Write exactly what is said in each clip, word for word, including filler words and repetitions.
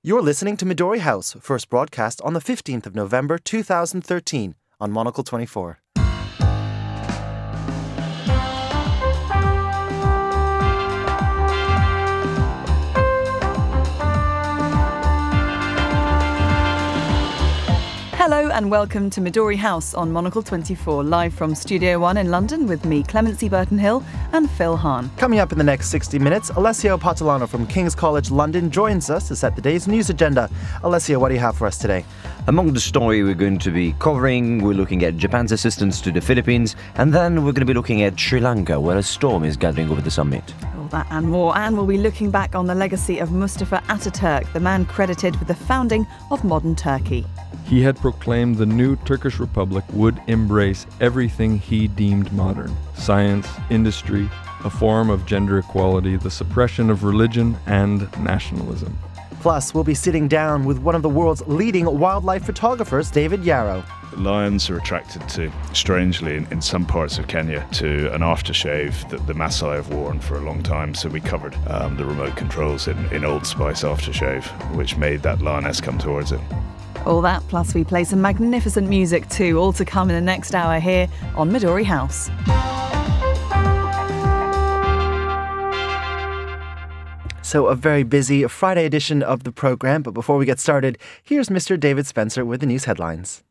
You're listening to Midori House, first broadcast on the fifteenth of November two thousand thirteen on Monocle twenty-four. Hello and welcome to Midori House on Monocle twenty-four, live from Studio One in London with me, Clemency Burton-Hill, and Phil Hahn. Coming up in the next sixty minutes, Alessio Patolano from King's College London joins us to set the day's news agenda. Alessio, what do you have for us today? Among the story we're going to be covering, we're looking at Japan's assistance to the Philippines, and then we're going to be looking at Sri Lanka, where a storm is gathering over the summit. All that and more, and we'll be looking back on the legacy of Mustafa Ataturk, the man credited with the founding of modern Turkey. He had proclaimed the new Turkish Republic would embrace everything he deemed modern: science, industry, a form of gender equality, the suppression of religion, and nationalism. Plus, we'll be sitting down with one of the world's leading wildlife photographers, David Yarrow. Lions are attracted to, strangely, in, in some parts of Kenya, to an aftershave that the Maasai have worn for a long time. So we covered um, the remote controls in, in Old Spice aftershave, which made that lioness come towards it. All that, plus we play some magnificent music too, all to come in the next hour here on Midori House. So a very busy Friday edition of the programme, but before we get started, here's Mister David Spencer with the news headlines.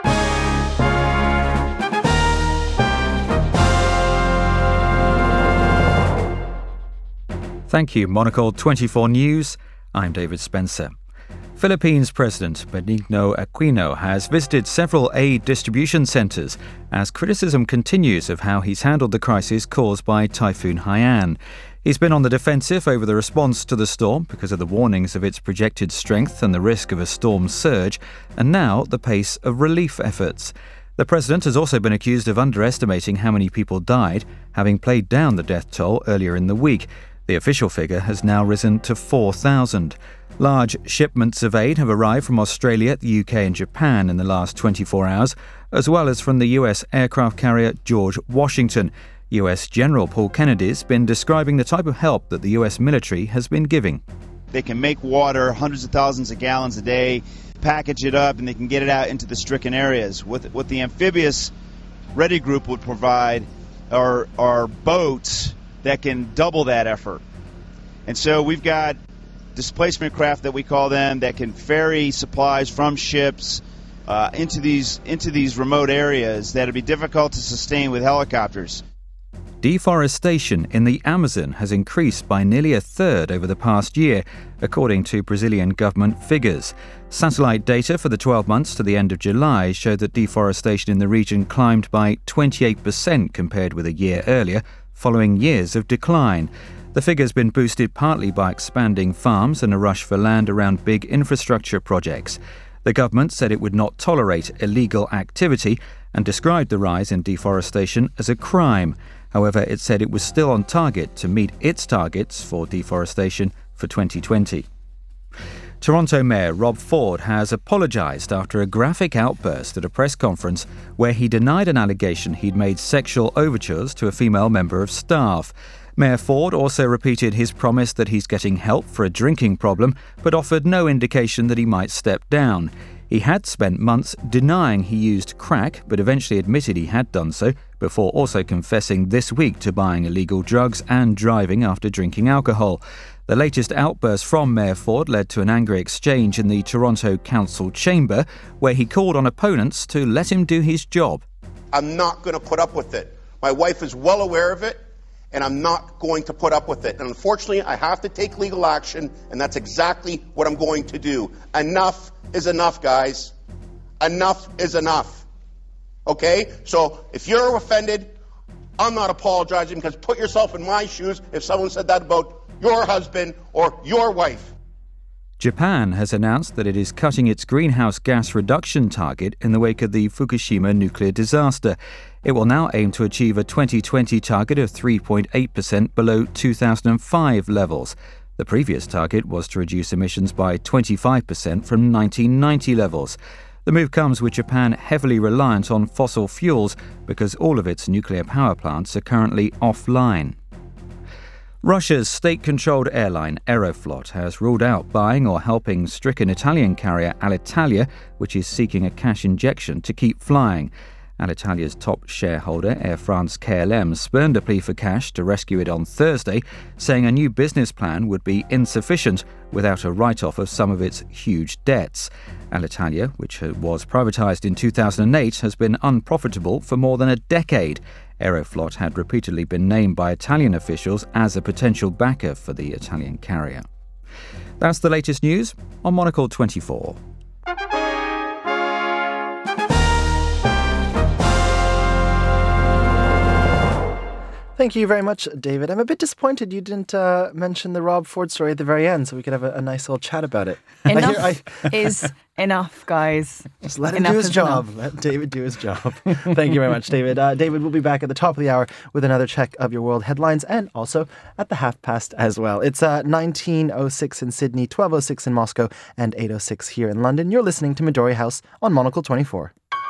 Thank you, Monocle twenty-four News. I'm David Spencer. Philippines President Benigno Aquino has visited several aid distribution centres as criticism continues of how he's handled the crisis caused by Typhoon Haiyan. He's been on the defensive over the response to the storm because of the warnings of its projected strength and the risk of a storm surge, and now the pace of relief efforts. The president has also been accused of underestimating how many people died, having played down the death toll earlier in the week. The official figure has now risen to four thousand. Large shipments of aid have arrived from Australia, the U K and Japan in the last twenty-four hours, as well as from the U S aircraft carrier George Washington. U S General Paul Kennedy's been describing the type of help that the U S military has been giving. They can make water, hundreds of thousands of gallons a day, package it up, and they can get it out into the stricken areas. What, what the amphibious Ready Group would provide are, are boats that can double that effort. And so we've got displacement craft, that we call them, that can ferry supplies from ships uh, into these into these remote areas that would be difficult to sustain with helicopters. Deforestation in the Amazon has increased by nearly a third over the past year, according to Brazilian government figures. Satellite data for the twelve months to the end of July showed that deforestation in the region climbed by twenty-eight percent compared with a year earlier, following years of decline. The figure's been boosted partly by expanding farms and a rush for land around big infrastructure projects. The government said it would not tolerate illegal activity and described the rise in deforestation as a crime. However, it said it was still on target to meet its targets for deforestation for twenty twenty. Toronto Mayor Rob Ford has apologised after a graphic outburst at a press conference where he denied an allegation he'd made sexual overtures to a female member of staff. Mayor Ford also repeated his promise that he's getting help for a drinking problem, but offered no indication that he might step down. He had spent months denying he used crack, but eventually admitted he had done so, before also confessing this week to buying illegal drugs and driving after drinking alcohol. The latest outburst from Mayor Ford led to an angry exchange in the Toronto Council chamber, where he called on opponents to let him do his job. I'm not going to put up with it. My wife is well aware of it, and I'm not going to put up with it. And unfortunately, I have to take legal action, and that's exactly what I'm going to do. Enough is enough, guys. Enough is enough. Okay? So if you're offended, I'm not apologizing, because put yourself in my shoes if someone said that about your husband or your wife. Japan has announced that it is cutting its greenhouse gas reduction target in the wake of the Fukushima nuclear disaster. It will now aim to achieve a twenty twenty target of three point eight percent below two thousand five levels. The previous target was to reduce emissions by twenty-five percent from nineteen ninety levels. The move comes with Japan heavily reliant on fossil fuels because all of its nuclear power plants are currently offline. Russia's state-controlled airline Aeroflot has ruled out buying or helping stricken Italian carrier Alitalia, which is seeking a cash injection to keep flying. Alitalia's top shareholder, Air France-K L M, spurned a plea for cash to rescue it on Thursday, saying a new business plan would be insufficient without a write-off of some of its huge debts. Alitalia, which was privatised in two thousand eight, has been unprofitable for more than a decade. Aeroflot had repeatedly been named by Italian officials as a potential backer for the Italian carrier. That's the latest news on Monocle twenty-four. Thank you very much, David. I'm a bit disappointed you didn't uh, mention the Rob Ford story at the very end, so we could have a, a nice little chat about it. Enough I hear, I, is enough, guys. Just let him enough do his job. Enough. Let David do his job. Thank you very much, David. Uh, David will be back at the top of the hour with another check of your world headlines, and also at the half past as well. It's uh, nineteen oh six in Sydney, twelve oh six in Moscow, and eight oh six here in London. You're listening to Midori House on Monocle twenty-four.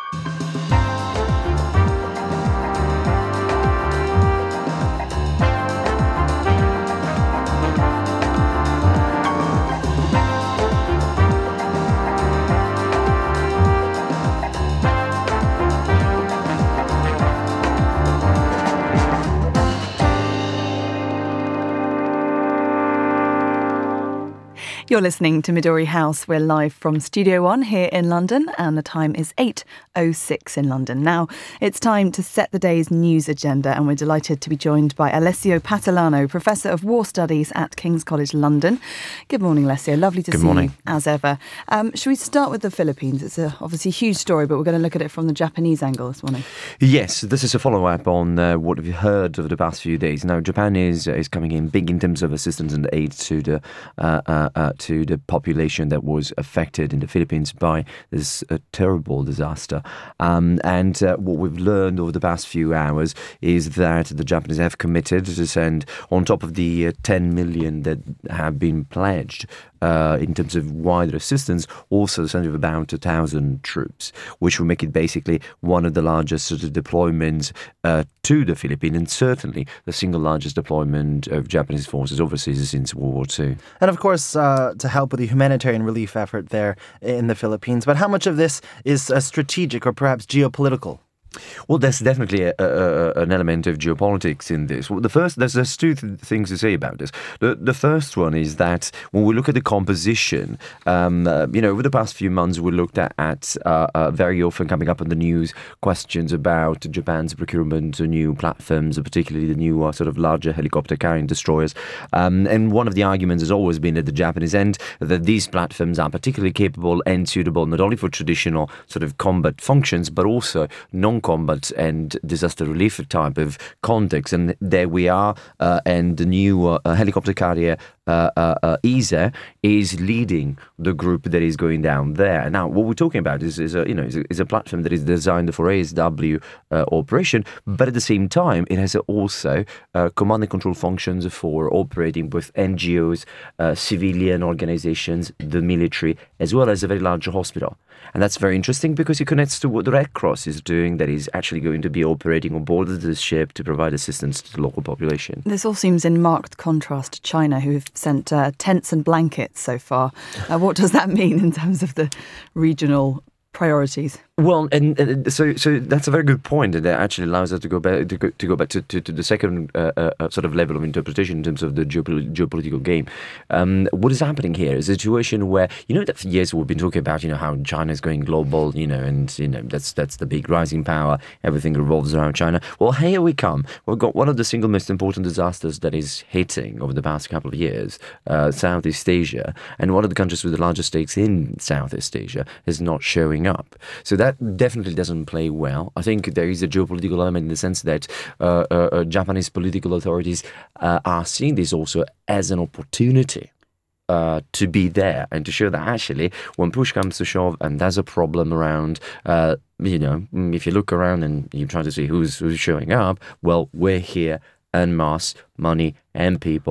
You're listening to Midori House. We're live from Studio One here in London, and the time is eight oh six in London. Now, it's time to set the day's news agenda, and we're delighted to be joined by Alessio Patalano, Professor of War Studies at King's College London. Good morning, Alessio. Lovely to Good see morning. you, as ever. Um, should we start with the Philippines? It's a obviously huge story, but we're going to look at it from the Japanese angle this morning. Yes, this is a follow-up on uh, what we've heard over the past few days. Now, Japan is uh, is coming in big in terms of assistance and aid to the uh, uh, uh, to the population that was affected in the Philippines by this uh, terrible disaster. Um, and uh, what we've learned over the past few hours is that the Japanese have committed to send, on top of the uh, ten million that have been pledged uh, in terms of wider assistance, also send about a thousand troops, which will make it basically one of the largest sort of deployments uh, to the Philippines, and certainly the single largest deployment of Japanese forces overseas since World War Two. And of course, uh, to help with the humanitarian relief effort there in the Philippines. But how much of this is uh, strategic or perhaps geopolitical? Well, there's definitely a, a, an element of geopolitics in this. Well, the first, there's, there's two th- things to say about this. The, the first one is that when we look at the composition, um, uh, you know, over the past few months, we looked at, at uh, uh, very often coming up in the news questions about Japan's procurement of new platforms, particularly the new uh, sort of larger helicopter carrying destroyers. Um, and one of the arguments has always been at the Japanese end that these platforms are particularly capable and suitable not only for traditional sort of combat functions, but also non combat and disaster relief type of context. And there we are, uh, and the new uh, helicopter carrier uh, uh, uh, E S A is leading the group that is going down there. Now, what we're talking about is, is a you know is a, is a platform that is designed for A S W uh, operation, but at the same time, it has also uh, command and control functions for operating with N G Os, uh, civilian organizations, the military, as well as a very large hospital. And that's very interesting because it connects to what the Red Cross is doing, that is actually going to be operating on board of this ship to provide assistance to the local population. This all seems in marked contrast to China, who have sent uh, tents and blankets so far. Uh, what does that mean in terms of the regional priorities? Well, and, and so so that's a very good point, and that actually allows us to go back to go, to go back to, to, to the second uh, uh, sort of level of interpretation in terms of the geopol- geopolitical game. Um, what is happening here is a situation where, you know, that for years we've been talking about, you know, how China is going global, you know, and you know that's that's the big rising power. Everything revolves around China. Well, here we come. We've got one of the single most important disasters that is hitting over the past couple of years, uh, Southeast Asia, and one of the countries with the largest stakes in Southeast Asia is not showing up. So that That definitely doesn't play well. I think there is a geopolitical element in the sense that uh, uh, Japanese political authorities uh, are seeing this also as an opportunity uh, to be there and to show that actually when push comes to shove and there's a problem around, uh, you know, if you look around and you try to see who's, who's showing up, well, we're here en masse, money and people,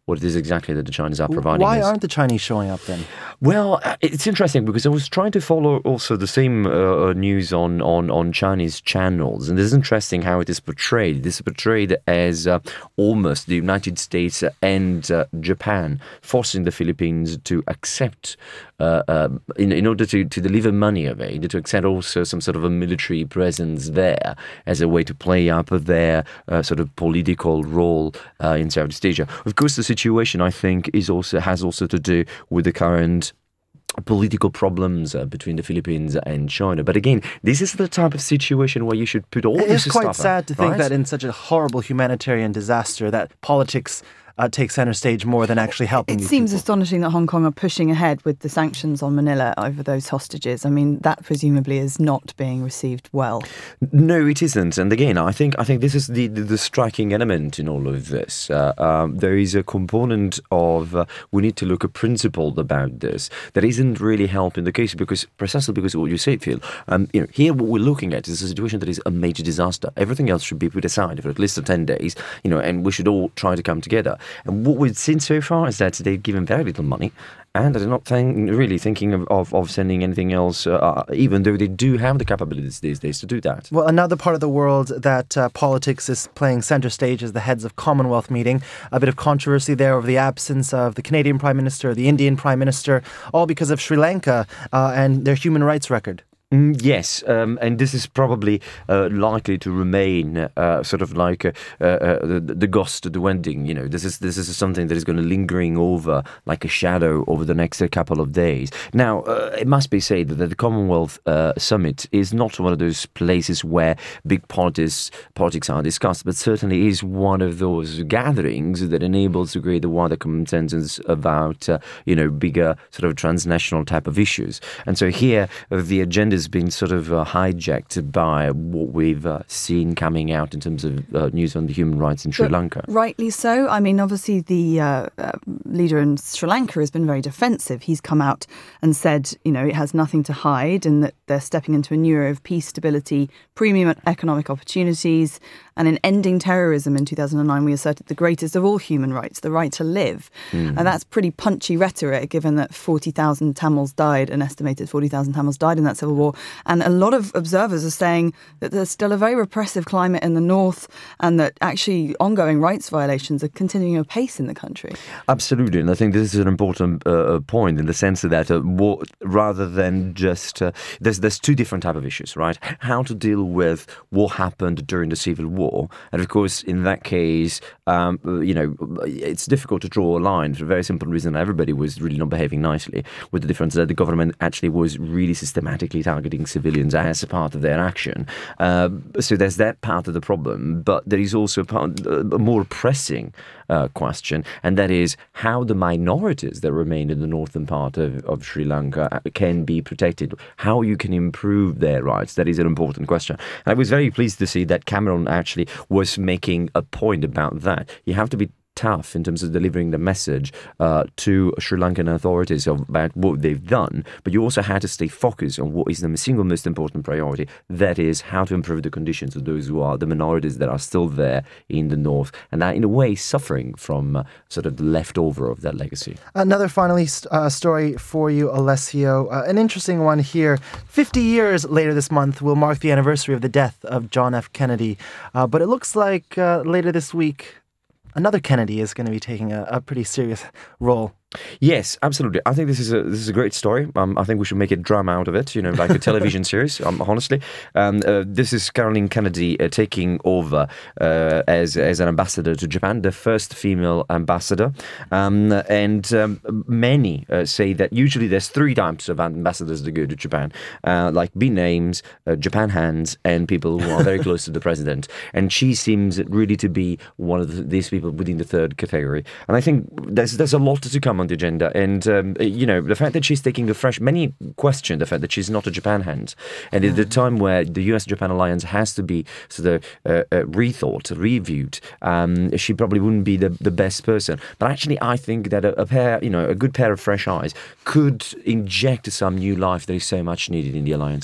what it is exactly that the Chinese are providing Why us. aren't the Chinese showing up then? Well, uh, it's interesting because I was trying to follow also the same uh, news on, on, on Chinese channels, and it's interesting how it is portrayed. It is portrayed as uh, almost the United States and uh, Japan forcing the Philippines to accept, uh, uh, in, in order to, to deliver money of aid, to accept also some sort of a military presence there as a way to play up their uh, sort of political role uh, in Southeast Asia. Of course, the situation, I think, is also has also to do with the current political problems uh, between the Philippines and China. But again, this is the type of situation where you should put all It this is quite stuff sad up, to think right? that in such a horrible humanitarian disaster that politics uh, take center stage more than actually helping It these seems people. astonishing that Hong Kong are pushing ahead with the sanctions on Manila over those hostages. I mean, that presumably is not being received well. No, it isn't. And again, I think I think this is the, the, the striking element in all of this. Uh, um, there is a component of uh, we need to look at principled about this that isn't really helping the case because precisely because of what you say, Phil. Um, you know, here what we're looking at is a situation that is a major disaster. Everything else should be put aside for at least ten days. You know, and we should all try to come together. And what we've seen so far is that they've given very little money. And they're not think, really thinking of, of, of sending anything else, uh, even though they do have the capabilities these days to do that. Well, another part of the world that uh, politics is playing centre stage is the Heads of Commonwealth meeting. A bit of controversy there over the absence of the Canadian Prime Minister, the Indian Prime Minister, all because of Sri Lanka uh, and their human rights record. Mm, yes, um, and this is probably uh, likely to remain uh, sort of like uh, uh, the, the ghost of the wedding. You know, this is this is something that is going to lingering over like a shadow over the next uh, couple of days. Now, uh, it must be said that the Commonwealth uh, Summit is not one of those places where big politics politics are discussed, but certainly is one of those gatherings that enables to create a wider consensus about uh, you know bigger sort of transnational type of issues. And so here, uh, the agenda has been sort of uh, hijacked by what we've uh, seen coming out in terms of uh, news on the human rights in Sri But Lanka. Rightly so. I mean, obviously, the uh, uh, leader in Sri Lanka has been very defensive. He's come out and said, you know, it has nothing to hide and that they're stepping into a new era of peace, stability, premium economic opportunities. And in ending terrorism in two thousand nine, we asserted the greatest of all human rights, the right to live. Mm. And that's pretty punchy rhetoric, given that forty thousand Tamils died, an estimated forty thousand Tamils died in that civil war. And a lot of observers are saying that there's still a very repressive climate in the north and that actually ongoing rights violations are continuing apace in the country. Absolutely. And I think this is an important uh, point in the sense that uh, what, rather than just, uh, there's, there's two different type of issues, right? How to deal with what happened during the civil war. And of course, in that case, um, you know, it's difficult to draw a line for a very simple reason. Everybody was really not behaving nicely, with the difference that the government actually was really systematically targeting civilians as a part of their action. Uh, so there's that part of the problem. But there is also a, part, a more pressing uh, question, and that is how the minorities that remain in the northern part of, of Sri Lanka can be protected, how you can improve their rights. That is an important question. And I was very pleased to see that Cameron actually was making a point about that. You have to be tough in terms of delivering the message uh, to Sri Lankan authorities about what they've done, but you also had to stay focused on what is the single most important priority, that is how to improve the conditions of those who are the minorities that are still there in the north and are in a way suffering from uh, sort of the leftover of that legacy. Another finally uh, story for you, Alessio. Uh, an interesting one here. fifty years later this month will mark the anniversary of the death of John F. Kennedy, uh, but it looks like uh, later this week another Kennedy is going to be taking a, a pretty serious role. Yes, absolutely. I think this is a this is a great story. Um, I think we should make a drama out of it, you know, like a television series. Um, honestly, um, uh, this is Caroline Kennedy uh, taking over uh, as as an ambassador to Japan, the first female ambassador. Um, and um, many uh, say that usually there's three types of ambassadors that go to Japan, uh, like big names, uh, Japan hands, and people who are very close to the president. And she seems really to be one of the, these people within the third category. And I think there's there's a lot to come on the agenda, and um, you know, the fact that she's taking a fresh, many question the fact that she's not a Japan hand, and mm. at the time where the U S Japan alliance has to be sort of uh, uh, rethought, reviewed, um, she probably wouldn't be the, the best person. But actually, I think that a, a pair, you know, a good pair of fresh eyes could inject some new life that is so much needed in the alliance.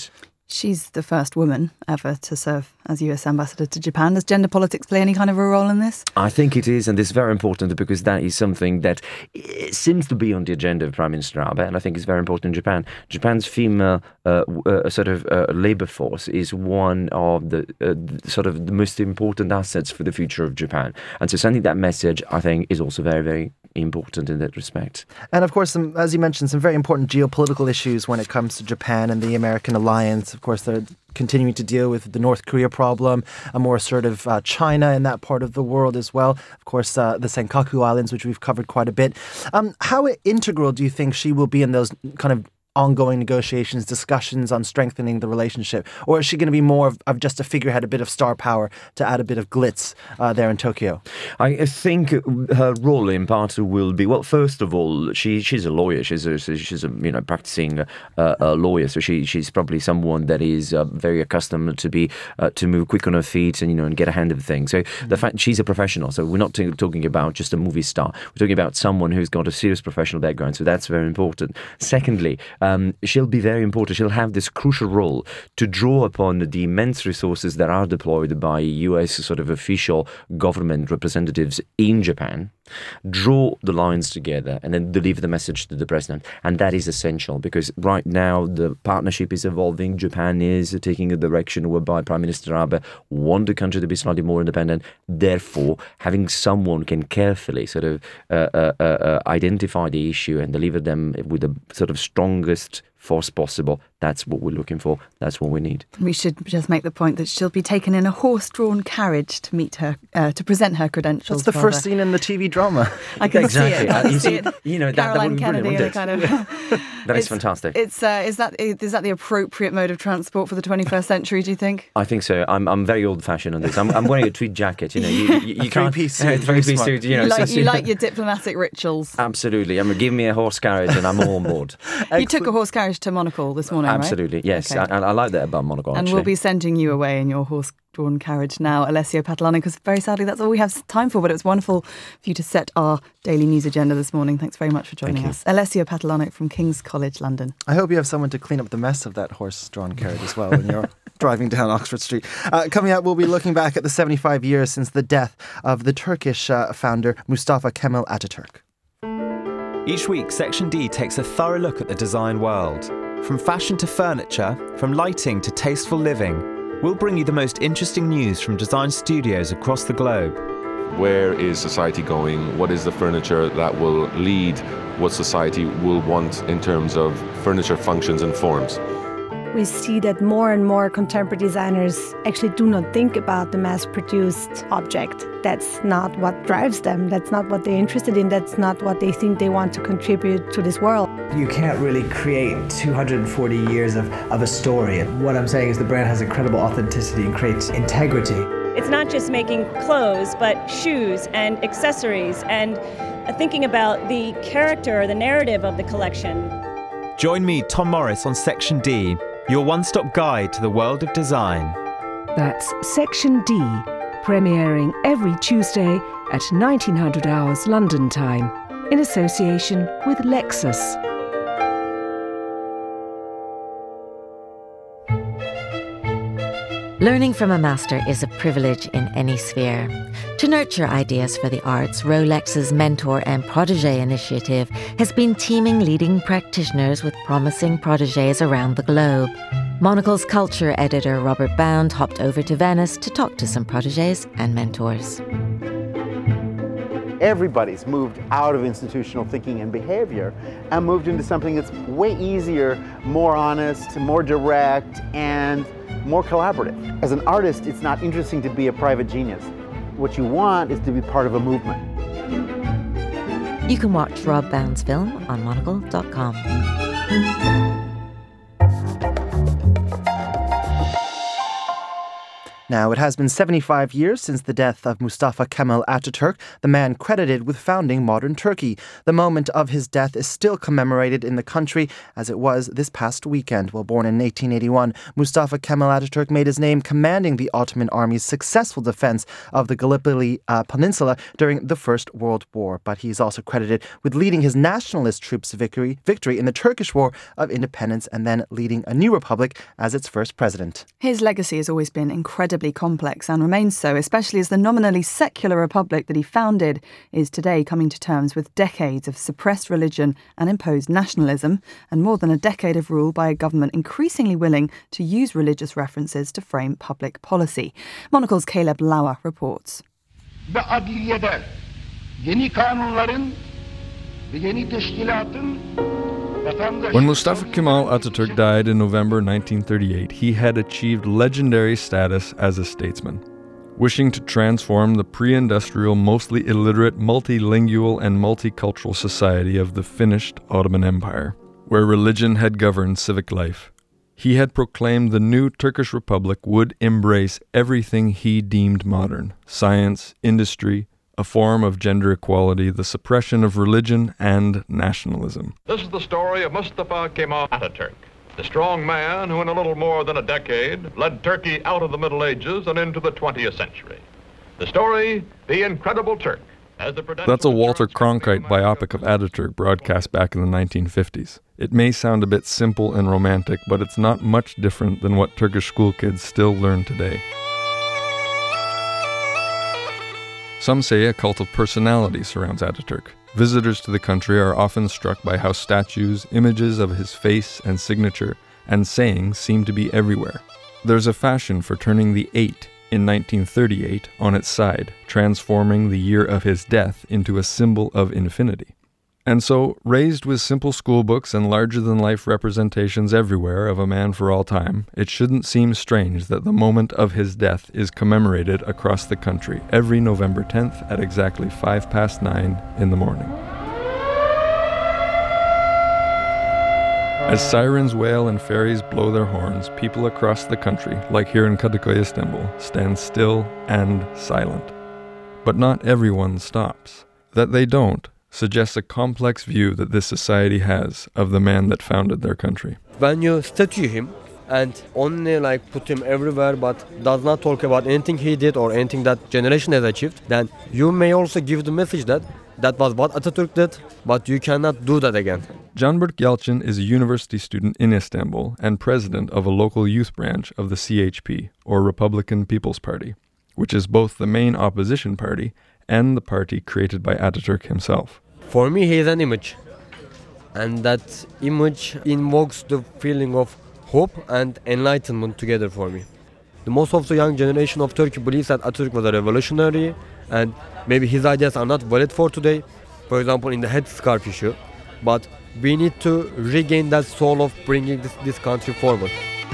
She's the first woman ever to serve as U S ambassador to Japan. Does gender politics play any kind of a role in this? I think it is, and it's very important because that is something that seems to be on the agenda of Prime Minister Abe, and I think it's very important in Japan. Japan's female uh, uh, sort of uh, labour force is one of the uh, sort of the most important assets for the future of Japan, and so sending that message, I think, is also very, very important in that respect. And of course, some, as you mentioned, some very important geopolitical issues when it comes to Japan and the American alliance. Of course, they're continuing to deal with the North Korea problem, a more assertive uh, China in that part of the world as well. Of course, uh, the Senkaku Islands, which we've covered quite a bit. Um, how integral do you think she will be in those kind of ongoing negotiations, discussions on strengthening the relationship? Or is she going to be more of, of just a figurehead, a bit of star power to add a bit of glitz uh, there in Tokyo? I think her role in part will be, well, first of all, she she's a lawyer. She's a, she's a you know practicing uh, a lawyer, so she she's probably someone that is uh, very accustomed to be uh, to move quick on her feet and you know and get a hand of things. So mm-hmm. the fact she's a professional, so we're not t- talking about just a movie star. We're talking about someone who's got a serious professional background. So that's very important. Secondly, Um, she'll be very important. She'll have this crucial role to draw upon the immense resources that are deployed by U S sort of official government representatives in Japan, draw the lines together and then deliver the message to the president. And that is essential because right now the partnership is evolving. Japan is taking a direction whereby Prime Minister Abe wants the country to be slightly more independent. Therefore, having someone can carefully sort of uh, uh, uh, identify the issue and deliver them with the sort of strongest force possible. That's what we're looking for. That's what we need. We should just make the point that she'll be taken in a horse-drawn carriage to meet her, uh, to present her credentials. That's the rather. first scene in the T V drama. I can exactly. see it. I can you see see, it. You know, that, that Caroline would be Kennedy brilliant, in a wouldn't kind it? of. That is It's- fantastic. It's uh, is that is that the appropriate mode of transport for the twenty-first century? Do you think? I think so. I'm I'm very old-fashioned on this. I'm, I'm wearing a tweed jacket. You know, you, you, you can't Three-piece suit, three very piece smart. suit. You know, You like so- you like your diplomatic rituals. Absolutely. I mean, give me a horse carriage and I'm all on board. You took a horse carriage to Monocle this morning, right? Absolutely, yes. Okay. I, I like that about Monaco. And actually. we'll be sending you away in your horse-drawn carriage now, Alessio Patalano, because very sadly that's all we have time for, but it was wonderful for you to set our daily news agenda this morning. Thanks very much for joining Thank you. us. Alessio Patalano from King's College London. I hope you have someone to clean up the mess of that horse-drawn carriage as well when you're driving down Oxford Street. Uh, coming up, we'll be looking back at the seventy-five years since the death of the Turkish uh, founder Mustafa Kemal Ataturk. Each week, Section D takes a thorough look at the design world. From fashion to furniture, from lighting to tasteful living, we'll bring you the most interesting news from design studios across the globe. Where is society going? What is the furniture that will lead what society will want in terms of furniture functions and forms? We see that more and more contemporary designers actually do not think about the mass-produced object. That's not what drives them. That's not what they're interested in. That's not what they think they want to contribute to this world. You can't really create two hundred forty years of, of a story. What I'm saying is the brand has incredible authenticity and creates integrity. It's not just making clothes, but shoes and accessories and thinking about the character or the narrative of the collection. Join me, Tom Morris, on Section D, your one-stop guide to the world of design. That's Section D, premiering every Tuesday at nineteen hundred hours London time, in association with Lexus. Learning from a master is a privilege in any sphere. To nurture ideas for the arts, Rolex's Mentor and Protégé initiative has been teaming leading practitioners with promising protégés around the globe. Monocle's culture editor Robert Bound hopped over to Venice to talk to some protégés and mentors. Everybody's moved out of institutional thinking and behavior and moved into something that's way easier, more honest, more direct, and more collaborative. As an artist, it's not interesting to be a private genius. What you want is to be part of a movement. You can watch Rob Bound's film on monocle dot com. Now, it has been seventy-five years since the death of Mustafa Kemal Ataturk, the man credited with founding modern Turkey. The moment of his death is still commemorated in the country as it was this past weekend. Well, born in eighteen eighty-one, Mustafa Kemal Ataturk made his name commanding the Ottoman army's successful defense of the Gallipoli uh, Peninsula during the First World War. But he is also credited with leading his nationalist troops' victory, victory in the Turkish War of Independence and then leading a new republic as its first president. His legacy has always been incredibly complex and remains so, especially as the nominally secular republic that he founded is today coming to terms with decades of suppressed religion and imposed nationalism, and more than a decade of rule by a government increasingly willing to use religious references to frame public policy. Monocle's Caleb Lauer reports. Ve adliyede yeni kanunların ve yeni teşkilatın. When Mustafa Kemal Ataturk died in November nineteen thirty-eight, he had achieved legendary status as a statesman. Wishing to transform the pre-industrial, mostly illiterate, multilingual and multicultural society of the finished Ottoman Empire, where religion had governed civic life, he had proclaimed the new Turkish Republic would embrace everything he deemed modern: science, industry, a form of gender equality, the suppression of religion and nationalism. This is the story of Mustafa Kemal Ataturk, the strong man who in a little more than a decade led Turkey out of the Middle Ages and into the twentieth century. The story, The Incredible Turk. As the That's a Walter Cronkite biopic of Ataturk broadcast back in the nineteen fifties. It may sound a bit simple and romantic, but it's not much different than what Turkish school kids still learn today. Some say a cult of personality surrounds Ataturk. Visitors to the country are often struck by how statues, images of his face and signature, and sayings seem to be everywhere. There's a fashion for turning the eight in nineteen thirty-eight on its side, transforming the year of his death into a symbol of infinity. And so, raised with simple school books and larger-than-life representations everywhere of a man for all time, it shouldn't seem strange that the moment of his death is commemorated across the country every November tenth at exactly five past nine in the morning. As sirens wail and ferries blow their horns, people across the country, like here in Kadıköy, Istanbul, stand still and silent. But not everyone stops. That they don't suggests a complex view that this society has of the man that founded their country. When you statue him and only like put him everywhere but does not talk about anything he did or anything that generation has achieved, then you may also give the message that that was what Ataturk did, but you cannot do that again. Canberk Yalçın is a university student in Istanbul and president of a local youth branch of the C H P, or Republican People's Party, which is both the main opposition party and the party created by Ataturk himself. For me, he is an image, and that image invokes the feeling of hope and enlightenment together for me. The most of the young generation of Turkey believes that Ataturk was a revolutionary, and maybe his ideas are not valid for today, for example in the headscarf issue, but we need to regain that soul of bringing this, this country forward.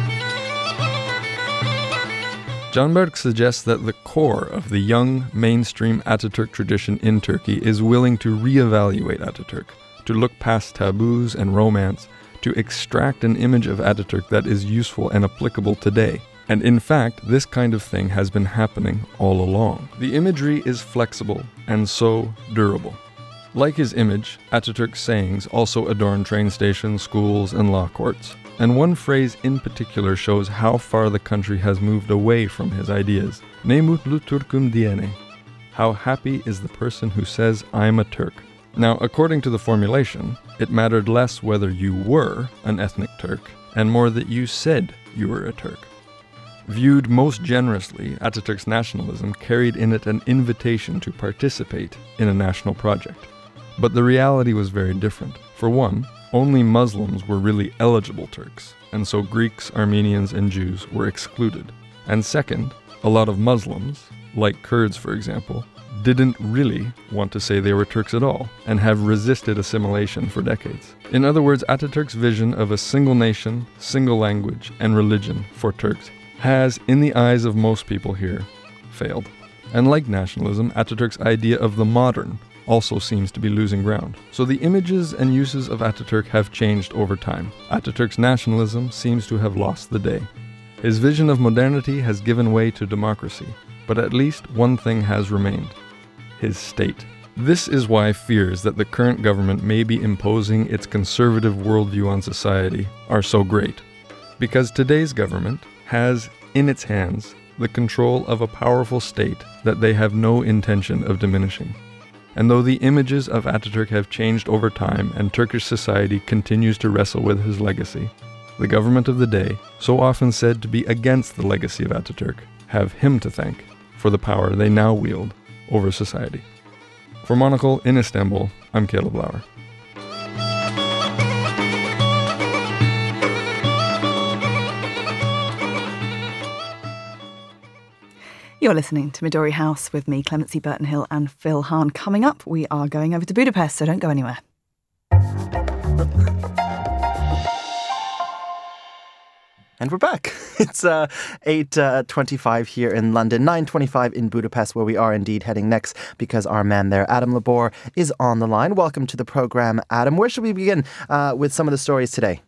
Canberk suggests that the core of the young, mainstream Ataturk tradition in Turkey is willing to reevaluate Ataturk, to look past taboos and romance, to extract an image of Ataturk that is useful and applicable today. And in fact, this kind of thing has been happening all along. The imagery is flexible and so durable. Like his image, Ataturk's sayings also adorn train stations, schools, and law courts. And one phrase in particular shows how far the country has moved away from his ideas. Ne mutlu Türk'üm diyene. How happy is the person who says, I'm a Turk. Now, according to the formulation, it mattered less whether you were an ethnic Turk, and more that you said you were a Turk. Viewed most generously, Ataturk's nationalism carried in it an invitation to participate in a national project. But the reality was very different. For one, only Muslims were really eligible Turks, and so Greeks, Armenians, and Jews were excluded. And second, a lot of Muslims, like Kurds for example, didn't really want to say they were Turks at all, and have resisted assimilation for decades. In other words, Ataturk's vision of a single nation, single language, and religion for Turks has, in the eyes of most people here, failed. And like nationalism, Ataturk's idea of the modern also seems to be losing ground. So the images and uses of Ataturk have changed over time. Ataturk's nationalism seems to have lost the day. His vision of modernity has given way to democracy, but at least one thing has remained: his state. This is why fears that the current government may be imposing its conservative worldview on society are so great. Because today's government has in its hands the control of a powerful state that they have no intention of diminishing. And though the images of Ataturk have changed over time and Turkish society continues to wrestle with his legacy, the government of the day, so often said to be against the legacy of Ataturk, have him to thank for the power they now wield over society. For Monocle in Istanbul, I'm Caleb Lauer. You're listening to Midori House with me, Clemency Burton-Hill, and Phil Hahn. Coming up, we are going over to Budapest, so don't go anywhere. And we're back. It's uh, eight twenty-five here in London, nine twenty-five in Budapest, where we are indeed heading next because our man there, Adam Labor, is on the line. Welcome to the program, Adam. Where should we begin uh, with some of the stories today?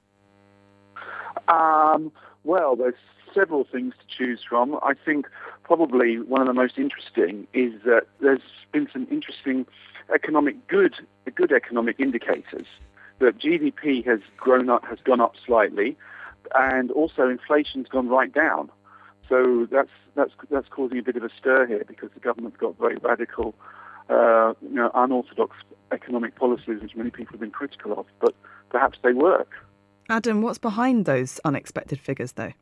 Um, well, there's several things to choose from. I think probably one of the most interesting is that there's been some interesting economic good, good economic indicators. That G D P has grown up, has gone up slightly, and also inflation's gone right down. So that's that's that's causing a bit of a stir here because the government's got very radical, uh, you know, unorthodox economic policies, which many people have been critical of. But perhaps they work. Adam, what's behind those unexpected figures, though?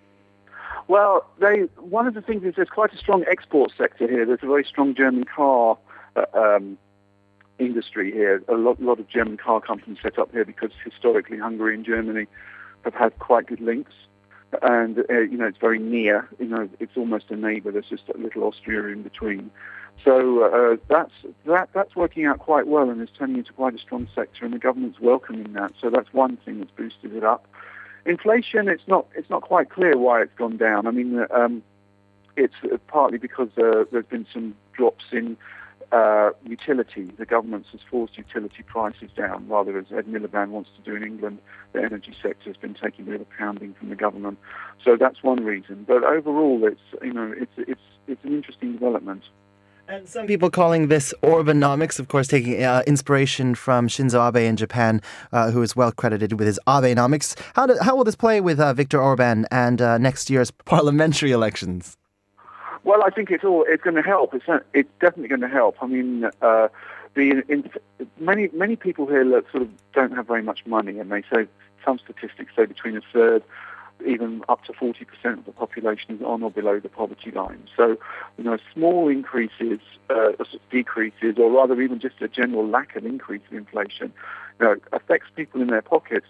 Well, they one of the things is there's quite a strong export sector here. There's a very strong German car uh, um, industry here. A lot, lot of German car companies set up here because historically Hungary and Germany have had quite good links, and uh, you know it's very near. You know, it's almost a neighbour. There's just a little Austria in between. So uh, that's that that's working out quite well, and is turning into quite a strong sector, and the government's welcoming that. So that's one thing that's boosted it up. Inflation, it's not it's not quite clear why it's gone down. I mean, um, it's partly because uh, there's been some drops in uh, utility. The government has forced utility prices down, rather as Ed Miliband wants to do in England. The energy sector has been taking a bit of a pounding from the government. So that's one reason. But overall, it's you know it's it's it's an interesting development. And some people calling this Orbanomics, of course, taking uh, inspiration from Shinzo Abe in Japan, uh, who is well credited with his Abenomics. How, do, how will this play with uh, Viktor Orban and uh, next year's parliamentary elections? Well, I think it's all it's going to help. It's it's definitely going to help. I mean, uh, the in, many many people here look, sort of don't have very much money, and they say some statistics say between a third, even up to forty percent of the population is on or below the poverty line. So, you know, small increases, uh, decreases, or rather even just a general lack of increase in inflation, you know, affects people in their pockets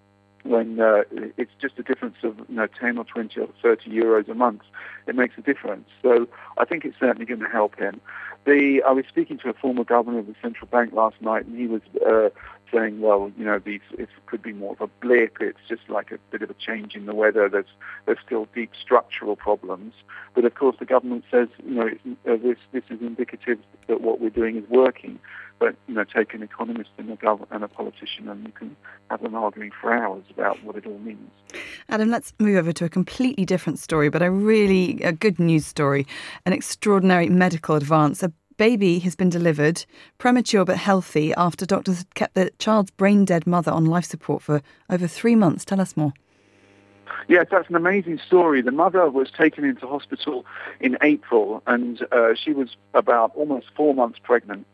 when uh, it's just a difference of, you know, ten or twenty or thirty euros a month. It makes a difference. So I think it's certainly going to help him. The I was speaking to a former governor of the central bank last night, and he was uh, saying, well, you know, these it could be more of a blip. It's just like a bit of a change in the weather. There's there's still deep structural problems. But of course, the government says, you know, uh, this this is indicative that what we're doing is working. But you know, take an economist and a gov- and a politician, and you can have them arguing for hours about what it all means. Adam, let's move over to a completely different story, but a really a good news story. An extraordinary medical advance. A baby has been delivered, premature but healthy, after doctors had kept the child's brain-dead mother on life support for over three months. Tell us more. Yes, that's an amazing story. The mother was taken into hospital in April, and uh, she was about almost four months pregnant.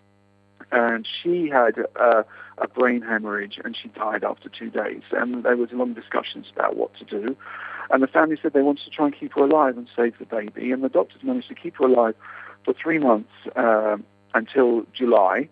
And she had uh, a brain hemorrhage, and she died after two days. And there was long discussions about what to do. And the family said they wanted to try and keep her alive and save the baby. And the doctors managed to keep her alive for three months uh, until July.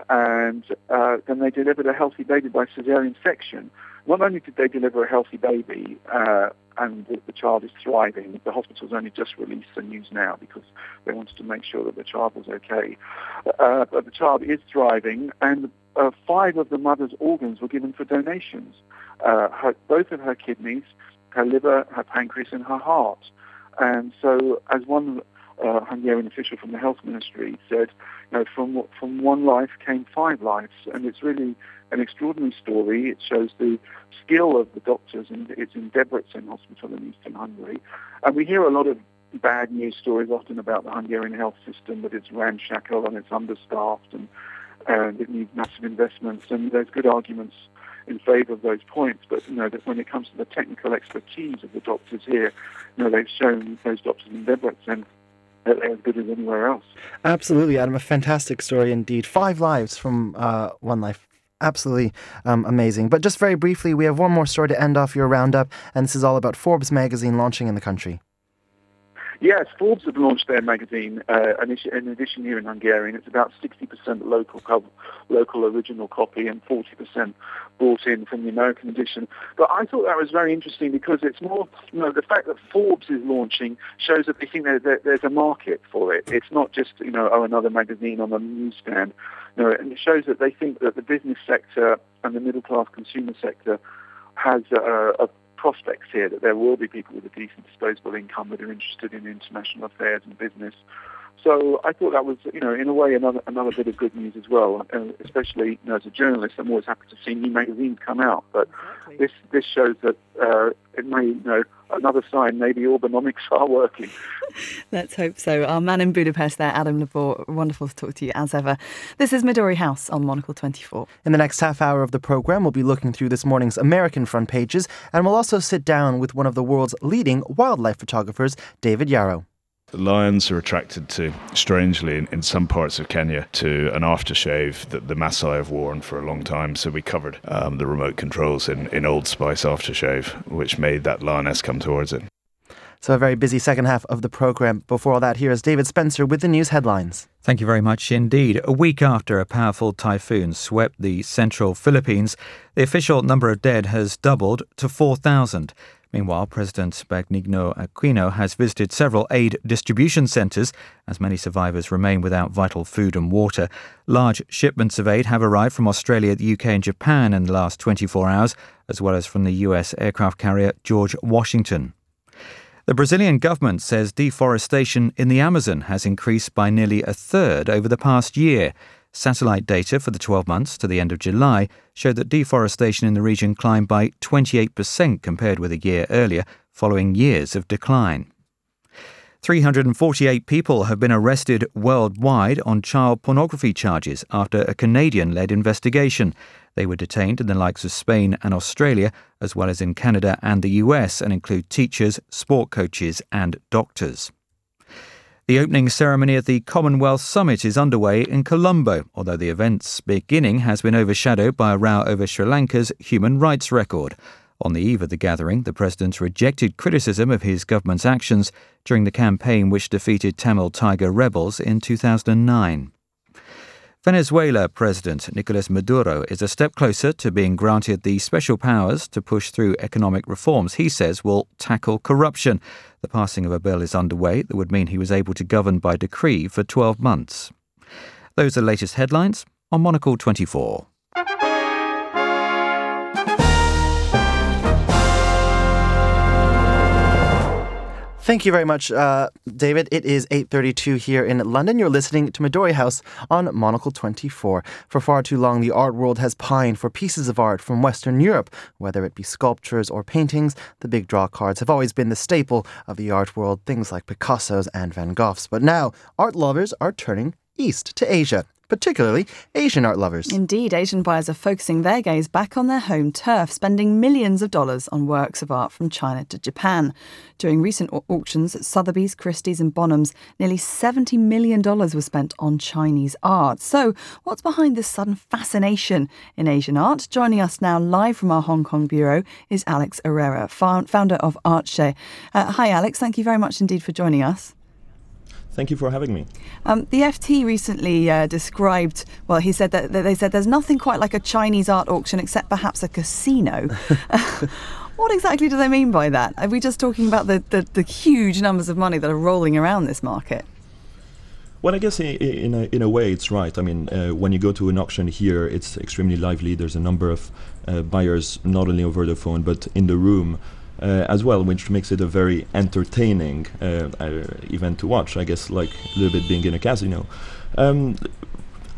And uh, then they delivered a healthy baby by cesarean section. Not only did they deliver a healthy baby, uh, and the, the child is thriving, the hospital's only just released the news now because they wanted to make sure that the child was okay. Uh, but the child is thriving, and uh, five of the mother's organs were given for donations. Uh, her, both of her kidneys, her liver, her pancreas, and her heart. And so, as one uh, Hungarian official from the health ministry said, you know, from from one life came five lives, and it's really an extraordinary story. It shows the skill of the doctors, and it's in Debrecen Hospital in eastern Hungary. And we hear a lot of bad news stories often about the Hungarian health system, that it's ramshackle and it's understaffed and, and it needs massive investments. And there's good arguments in favour of those points, but you know that when it comes to the technical expertise of the doctors here, you know they've shown those doctors in Debrecen that they're as good as anywhere else. Absolutely, Adam. A fantastic story indeed. Five lives from uh, one life. Absolutely um, amazing. But just very briefly, we have one more story to end off your roundup, and this is all about Forbes magazine launching in the country. Yes, Forbes have launched their magazine, uh, an edition here in Hungarian. It's about sixty percent local co- local original copy and forty percent brought in from the American edition. But I thought that was very interesting because it's more, you know, the fact that Forbes is launching shows that they think that there, there's a market for it. It's not just, you know, oh, another magazine on the newsstand. You know, and it shows that they think that the business sector and the middle-class consumer sector has a, a prospects here, that there will be people with a decent disposable income that are interested in international affairs and business. So I thought that was, you know, in a way, another another bit of good news as well. Uh, especially, you know, as a journalist, I'm always happy to see new magazines come out. But exactly. this this shows that uh, it may, you know, another sign maybe Orbanomics are working. Let's hope so. Our man in Budapest there, Adam Labor. Wonderful to talk to you as ever. This is Midori House on Monocle twenty-four. In the next half hour of the programme, we'll be looking through this morning's American front pages, and we'll also sit down with one of the world's leading wildlife photographers, David Yarrow. Lions are attracted to, strangely, in, in some parts of Kenya, to an aftershave that the Maasai have worn for a long time. So we covered um, the remote controls in, in Old Spice aftershave, which made that lioness come towards it. So a very busy second half of the programme. Before all that, here is David Spencer with the news headlines. Thank you very much indeed. A week after a powerful typhoon swept the central Philippines, the official number of dead has doubled to four thousand. Meanwhile, President Benigno Aquino has visited several aid distribution centres as many survivors remain without vital food and water. Large shipments of aid have arrived from Australia, the U K and Japan in the last twenty-four hours, as well as from the U S aircraft carrier George Washington. The Brazilian government says deforestation in the Amazon has increased by nearly a third over the past year. Satellite data for the twelve months to the end of July showed that deforestation in the region climbed by twenty-eight percent compared with a year earlier, following years of decline. three hundred forty-eight people have been arrested worldwide on child pornography charges after a Canadian-led investigation. They were detained in the likes of Spain and Australia, as well as in Canada and the U S, and include teachers, sport coaches and doctors. The opening ceremony at the Commonwealth Summit is underway in Colombo, although the event's beginning has been overshadowed by a row over Sri Lanka's human rights record. On the eve of the gathering, the president rejected criticism of his government's actions during the campaign which defeated Tamil Tiger rebels in two thousand nine. Venezuela President Nicolas Maduro is a step closer to being granted the special powers to push through economic reforms he says will tackle corruption. The passing of a bill is underway that would mean he was able to govern by decree for twelve months. Those are the latest headlines on Monocle twenty-four. Thank you very much, uh, David. It is eight thirty-two here in London. You're listening to Midori House on Monocle twenty-four. For far too long, the art world has pined for pieces of art from Western Europe. Whether it be sculptures or paintings, the big draw cards have always been the staple of the art world, things like Picasso's and Van Gogh's. But now, art lovers are turning east to Asia, particularly Asian art lovers. Indeed, Asian buyers are focusing their gaze back on their home turf, spending millions of dollars on works of art from China to Japan. During recent au- auctions at Sotheby's, Christie's and Bonhams, nearly seventy million dollars was spent on Chinese art. So, what's behind this sudden fascination in Asian art? Joining us now live from our Hong Kong bureau is Alex Herrera, founder of Artshe. Uh, hi Alex, thank you very much indeed for joining us. Thank you for having me. Um, the F T recently uh, described, well, he said that, that they said there's nothing quite like a Chinese art auction except perhaps a casino. What exactly do they mean by that? Are we just talking about the, the, the huge numbers of money that are rolling around this market? Well, I guess in, in, a, in a way it's right. I mean, uh, when you go to an auction here, it's extremely lively. There's a number of uh, buyers, not only over the phone, but in the room. Uh, as well, which makes it a very entertaining uh, uh, event to watch, I guess, like a little bit being in a casino. Um,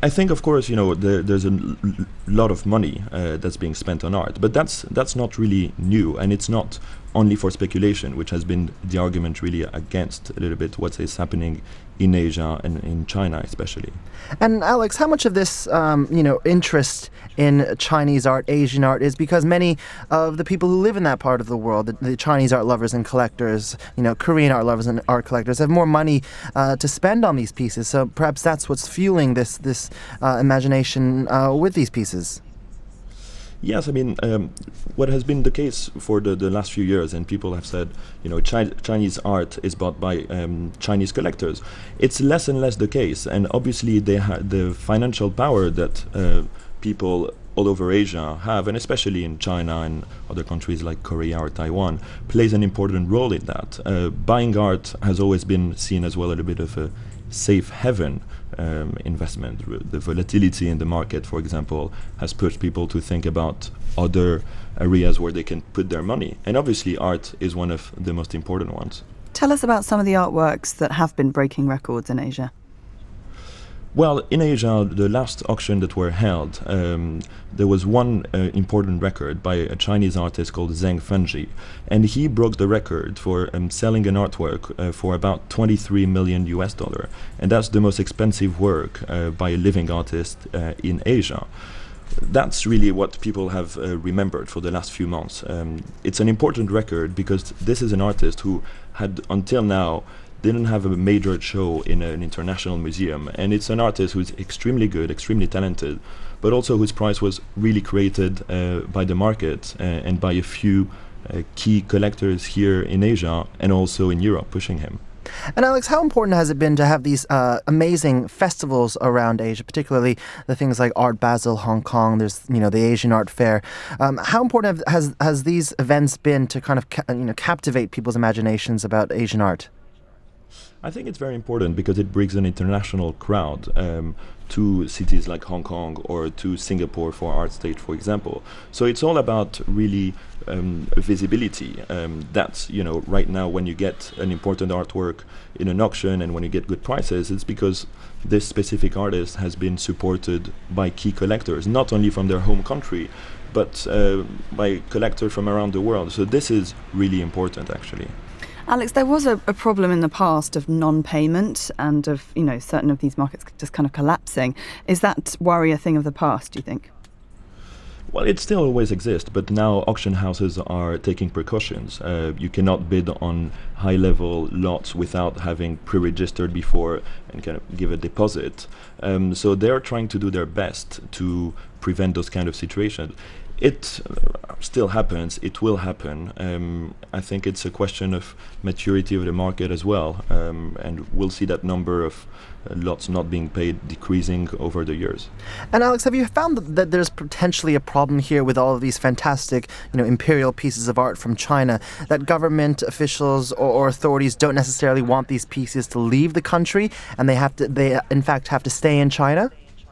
I think, of course, you know, there, there's a l- l- lot of money uh, that's being spent on art, but that's that's not really new, and it's not only for speculation, which has been the argument really against a little bit what is happening in Asia and in China especially. And Alex, how much of this, um, you know, interest in Chinese art, Asian art, is because many of the people who live in that part of the world, the, the Chinese art lovers and collectors, you know, Korean art lovers and art collectors, have more money uh, to spend on these pieces. So perhaps that's what's fueling this this uh, imagination uh, with these pieces. Yes, I mean, um, what has been the case for the, the last few years, and people have said, you know, Chi- Chinese art is bought by um, Chinese collectors. It's less and less the case, and obviously they ha- the financial power that uh, people all over Asia have, and especially in China and other countries like Korea or Taiwan, plays an important role in that. Uh, buying art has always been seen as well a little bit of a safe haven um, investment. The volatility in the market, for example, has pushed people to think about other areas where they can put their money. And obviously art is one of the most important ones. Tell us about some of the artworks that have been breaking records in Asia. Well, in Asia, the last auction that were held, um, there was one uh, important record by a Chinese artist called Zheng Fenji, and he broke the record for um, selling an artwork uh, for about twenty-three million U S dollar, and that's the most expensive work uh, by a living artist uh, in Asia. That's really what people have uh, remembered for the last few months. Um, it's an important record because this is an artist who had, until now, didn't have a major show in a, an international museum, and it's an artist who's extremely good, extremely talented, but also whose price was really created uh, by the market uh, and by a few uh, key collectors here in Asia and also in Europe pushing him. And Alex, how important has it been to have these uh, amazing festivals around Asia, particularly the things like Art Basel, Hong Kong, there's, you know, the Asian Art Fair. Um, how important have, has has these events been to kind of ca- you know captivate people's imaginations about Asian art? I think it's very important because it brings an international crowd um, to cities like Hong Kong or to Singapore for ArtStage, for example. So it's all about really um, visibility. Um, that's, you know, right now when you get an important artwork in an auction and when you get good prices, it's because this specific artist has been supported by key collectors, not only from their home country, but uh, by collectors from around the world. So this is really important, actually. Alex, there was a, a problem in the past of non-payment and of, you know, certain of these markets just kind of collapsing. Is that worry a thing of the past, do you think? Well, it still always exists, but now auction houses are taking precautions. Uh, you cannot bid on high-level lots without having pre-registered before and kind of give a deposit. Um, so they're trying to do their best to prevent those kind of situations. It uh, still happens. It will happen. Um, I think it's a question of maturity of the market as well, um, and we'll see that number of uh, lots not being paid decreasing over the years. And Alex, have you found that, that there's potentially a problem here with all of these fantastic, you know, imperial pieces of art from China, that government officials or, or authorities don't necessarily want these pieces to leave the country, and they have to, they in fact have to stay in China?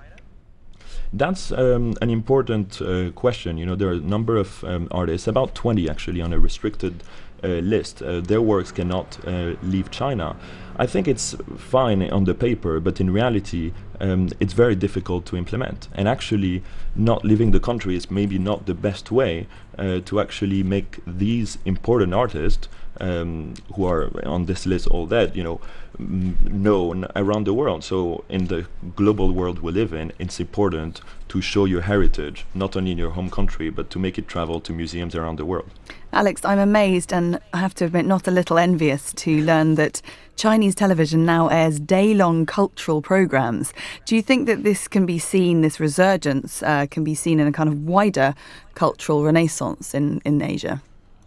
That's um, an important uh, question. You know, there are a number of um, artists, about twenty actually, on a restricted uh, list. Uh, their works cannot uh, leave China. I think it's fine on the paper, but in reality, um, it's very difficult to implement. And actually, not leaving the country is maybe not the best way uh, to actually make these important artists um, who are on this list, all that, you know, m- known around the world. So in the global world we live in, it's important to show your heritage, not only in your home country, but to make it travel to museums around the world. Alex, I'm amazed and I have to admit not a little envious to learn that Chinese television now airs day-long cultural programmes. Do you think that this can be seen, this resurgence uh, can be seen in a kind of wider cultural renaissance in, in Asia?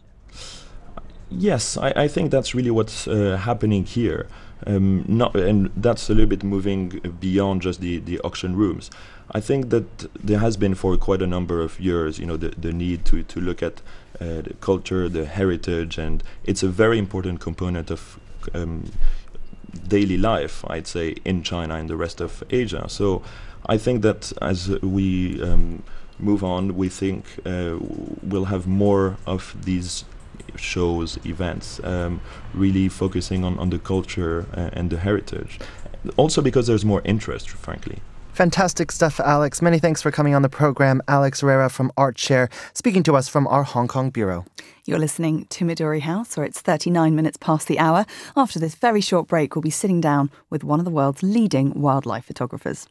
Yes, I, I think that's really what's uh, happening here. Um, not, and that's a little bit moving beyond just the, the auction rooms. I think that there has been for quite a number of years, you know, the, the need to, to look at uh, the culture, the heritage, and it's a very important component of um, daily life, I'd say, in China and the rest of Asia. So I think that as we um, move on, we think uh, we'll have more of these shows, events, um, really focusing on, on the culture uh, and the heritage. Also because there's more interest, frankly. Fantastic stuff, Alex. Many thanks for coming on the program. Alex Herrera from ArtShare, speaking to us from our Hong Kong bureau. You're listening to Midori House, where it's thirty-nine minutes past the hour. After this very short break, we'll be sitting down with one of the world's leading wildlife photographers.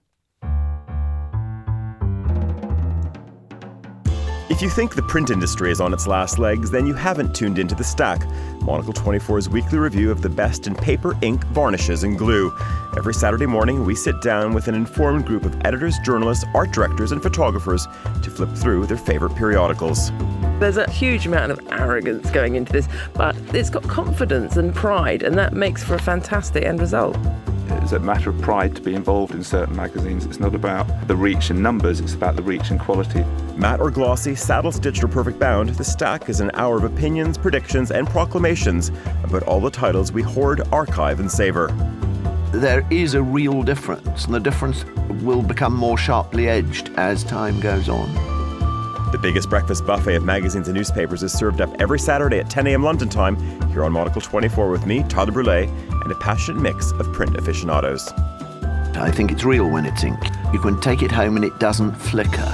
If you think the print industry is on its last legs, then you haven't tuned into The Stack, Monocle twenty-four's weekly review of the best in paper, ink, varnishes, and glue. Every Saturday morning, we sit down with an informed group of editors, journalists, art directors, and photographers to flip through their favorite periodicals. There's a huge amount of arrogance going into this, but it's got confidence and pride, and that makes for a fantastic end result. It's a matter of pride to be involved in certain magazines. It's not about the reach and numbers, it's about the reach and quality. Matte or glossy, saddle-stitched or perfect bound, The Stack is an hour of opinions, predictions, and proclamations about all the titles we hoard, archive, and savor. There is a real difference, and the difference will become more sharply edged as time goes on. The biggest breakfast buffet of magazines and newspapers is served up every Saturday at ten a.m. London time here on Monocle twenty-four with me, Tyler Brûlé, and a passionate mix of print aficionados. I think it's real when it's ink. You can take it home and it doesn't flicker.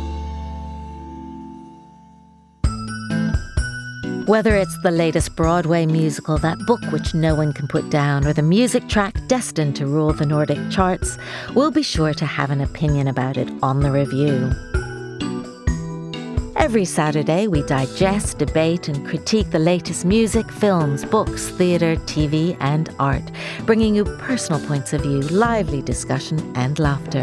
Whether it's the latest Broadway musical, that book which no one can put down, or the music track destined to rule the Nordic charts, we'll be sure to have an opinion about it on The Review. Every Saturday, we digest, debate, and critique the latest music, films, books, theatre, T V, and art, bringing you personal points of view, lively discussion, and laughter.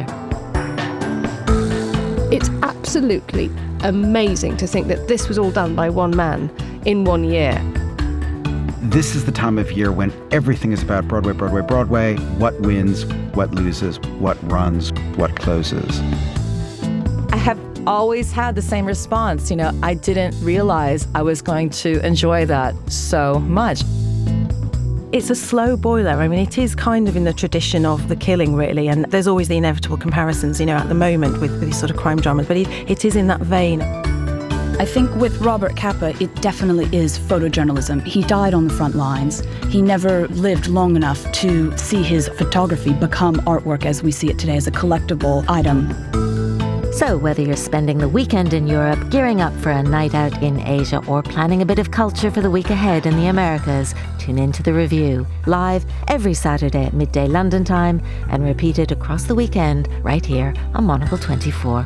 It's absolutely amazing to think that this was all done by one man in one year. This is the time of year when everything is about Broadway, Broadway, Broadway. What wins, what loses, what runs, what closes. I have always had the same response. You know, I didn't realize I was going to enjoy that so much. It's a slow boiler. I mean, it is kind of in the tradition of The Killing, really, and there's always the inevitable comparisons, you know, at the moment with, with these sort of crime dramas, but it, it is in that vein. I think with Robert Capa, it definitely is photojournalism. He died on the front lines. He never lived long enough to see his photography become artwork as we see it today, as a collectible item. So whether you're spending the weekend in Europe, gearing up for a night out in Asia, or planning a bit of culture for the week ahead in the Americas, tune into The Review, live every Saturday at midday London time, and repeated across the weekend right here on Monocle twenty-four.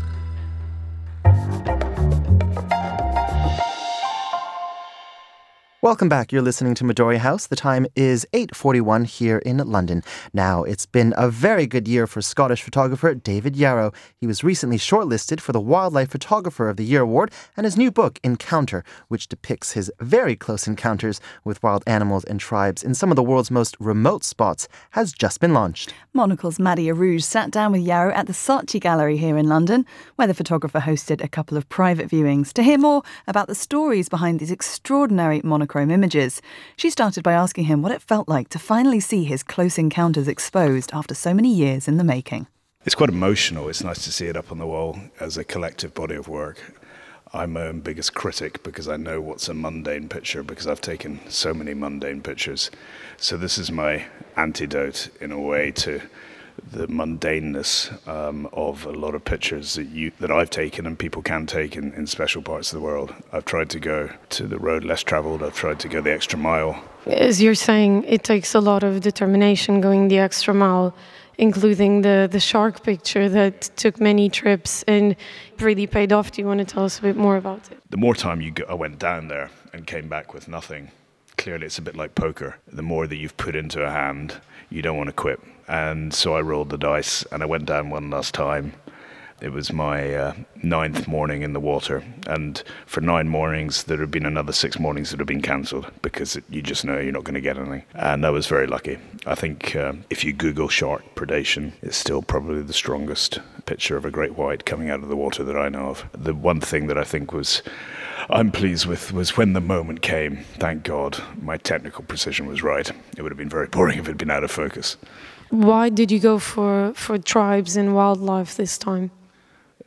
Welcome back. You're listening to Midori House. The time is eight forty-one here in London. Now, it's been a very good year for Scottish photographer David Yarrow. He was recently shortlisted for the Wildlife Photographer of the Year award, and his new book, Encounter, which depicts his very close encounters with wild animals and tribes in some of the world's most remote spots, has just been launched. Monocle's Maddie Arouge sat down with Yarrow at the Saatchi Gallery here in London, where the photographer hosted a couple of private viewings to hear more about the stories behind these extraordinary monochrome images. She started by asking him what it felt like to finally see his close encounters exposed after so many years in the making. It's quite emotional. It's nice to see it up on the wall as a collective body of work. I'm my own biggest critic because I know what's a mundane picture, because I've taken so many mundane pictures. So this is my antidote, in a way, to the mundaneness um, of a lot of pictures that you that I've taken and people can take in, in special parts of the world. I've tried to go to the road less travelled. I've tried to go the extra mile. As you're saying, it takes a lot of determination going the extra mile, including the, the shark picture that took many trips and really paid off. Do you want to tell us a bit more about it? The more time you go, I went down there and came back with nothing. Clearly, it's a bit like poker. The more that you've put into a hand, you don't want to quit. And so I rolled the dice and I went down one last time. It was my uh, ninth morning in the water. And for nine mornings, there had been another six mornings that had been cancelled because it, you just know you're not going to get anything. And I was very lucky. I think uh, if you Google shark predation, it's still probably the strongest picture of a great white coming out of the water that I know of. The one thing that I think was I'm pleased with was when the moment came. Thank God my technical precision was right. It would have been very boring if it had been out of focus. Why did you go for, for tribes and wildlife this time? Uh,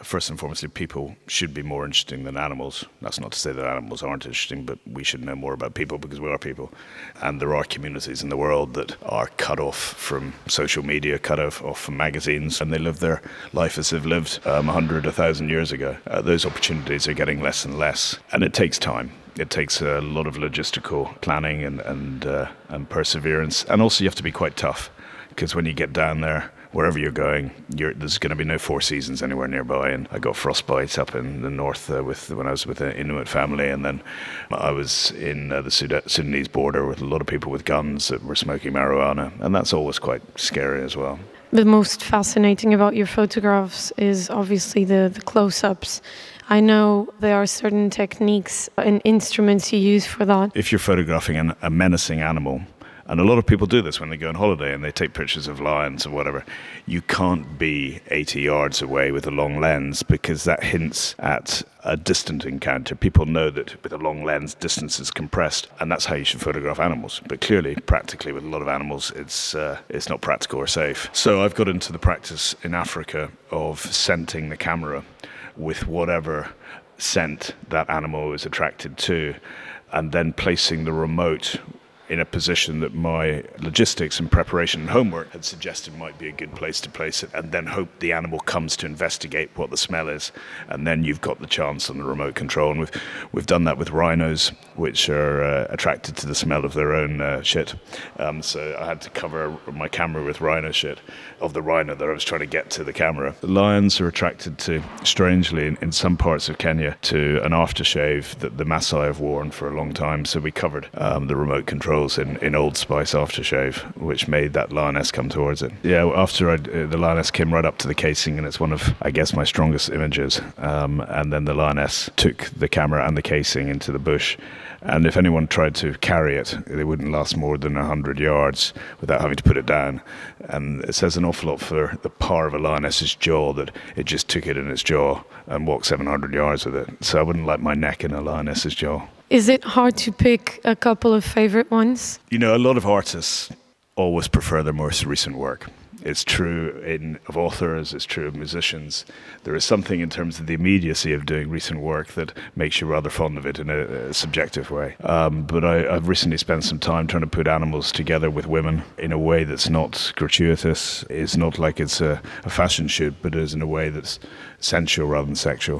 first and foremost, people should be more interesting than animals. That's not to say that animals aren't interesting, but we should know more about people because we are people. And there are communities in the world that are cut off from social media, cut off, off from magazines, and they live their life as they've lived um, a hundred, a thousand years ago. Uh, those opportunities are getting less and less, and it takes time. It takes a lot of logistical planning and and, uh, and perseverance, and also you have to be quite tough, because when you get down there, wherever you're going, you're, there's going to be no Four Seasons anywhere nearby. And I got frostbite up in the north uh, with when I was with an Inuit family, and then I was in uh, the Sudan- Sudanese border with a lot of people with guns that were smoking marijuana, and that's always quite scary as well. The most fascinating about your photographs is obviously the, the close-ups. I know there are certain techniques and instruments you use for that. If you're photographing an, a menacing animal, and a lot of people do this when they go on holiday and they take pictures of lions or whatever, you can't be eighty yards away with a long lens because that hints at a distant encounter. People know that with a long lens, distance is compressed, and that's how you should photograph animals. But clearly, practically, with a lot of animals, it's uh, it's not practical or safe. So I've got into the practice in Africa of scenting the camera with whatever scent that animal is attracted to, and then placing the remote in a position that my logistics and preparation and homework had suggested might be a good place to place it, and then hope the animal comes to investigate what the smell is, and then you've got the chance on the remote control. And we've we've done that with rhinos, which are uh, attracted to the smell of their own uh, shit. Um, so I had to cover my camera with rhino shit of the rhino that I was trying to get to the camera. The lions are attracted to, strangely, in, in some parts of Kenya, to an aftershave that the Maasai have worn for a long time. So we covered um, the remote control In, in Old Spice aftershave, which made that lioness come towards it. Yeah, after I, uh, the lioness came right up to the casing, and it's one of, I guess, my strongest images. Um, and then the lioness took the camera and the casing into the bush. And if anyone tried to carry it, they wouldn't last more than one hundred yards without having to put it down. And it says an awful lot for the power of a lioness's jaw that it just took it in its jaw and walked seven hundred yards with it. So I wouldn't like my neck in a lioness's jaw. Is it hard to pick a couple of favorite ones? You know, a lot of artists always prefer their most recent work. It's true in, of authors, it's true of musicians. There is something in terms of the immediacy of doing recent work that makes you rather fond of it in a, a subjective way. Um, but I, I've recently spent some time trying to put animals together with women in a way that's not gratuitous. It's not like it's a, a fashion shoot, but it is in a way that's sensual rather than sexual.